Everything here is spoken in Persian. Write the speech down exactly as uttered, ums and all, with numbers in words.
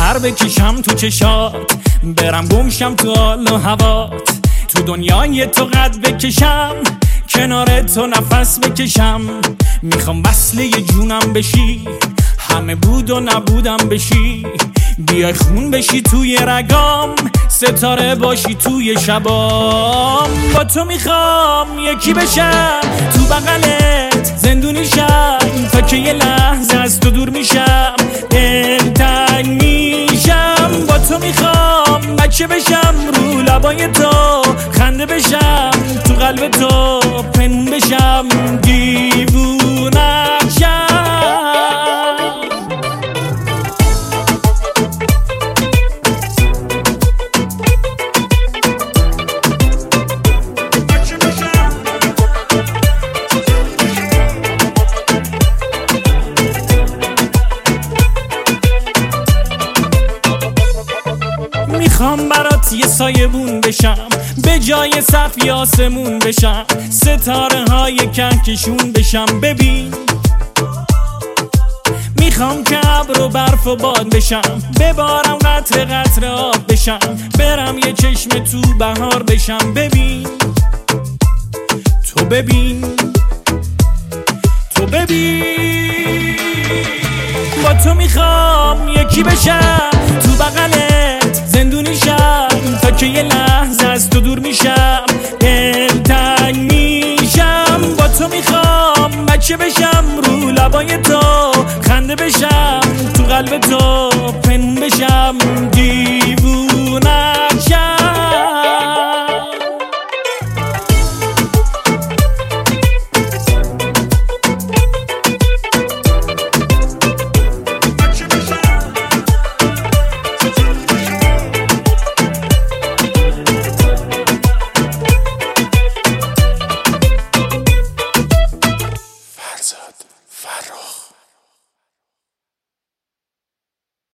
پر بکشم تو چشات، برم گمشم تو حال و هوات، تو دنیای تو قد بکشم، کنار تو نفس بکشم. میخوام وصله جونم بشی، همه بود و نبودم بشی، بیای خون بشی توی رگام، ستاره باشی توی شبام. با تو میخوام یکی بشم، تو بغلت زندونی شم، تا که یه لحظه از تو دور میشم، دلتنگ میشم. با تو میخوام بچه بشم، رو لبای تو خنده بشم، تو قلب تو پنهون بشم، دیوونم شم. میخوام برات یه سایبون بشم، به جای سقف آسمون بشم، ستاره های کهکشون بشم. ببین میخوام که ابر و برف و باد بشم، ببارم قطره قطره آب بشم، برم یه چشم تو بهار بشم. ببین تو ببین تو ببین با تو میخوام یکی بشم، تو بغلت زندونی شم، تا که یه لحظه از تو دور میشم، دلتنگ میشم. با تو میخوام بچه بشم، رو لبای تو خنده بشم، تو قلب تو